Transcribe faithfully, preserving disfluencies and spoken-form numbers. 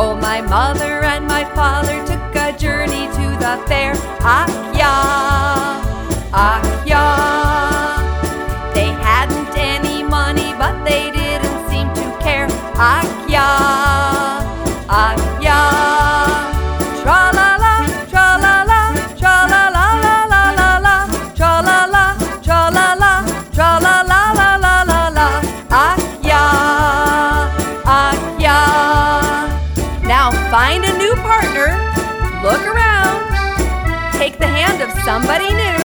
Oh, my mother and my father took a journey to the fair. Ach ja, ach ja. They hadn't any money, but they didn't seem to care. Ach ja, ach ja. Tra-la-la, tra-la-la, tra-la-la, la-la-la-la, tra-la-la, tra-la-la, tra-la-la-la-la-la-la. Ach ja, ach ja. Now find a new partner, look around, take the hand of somebody new,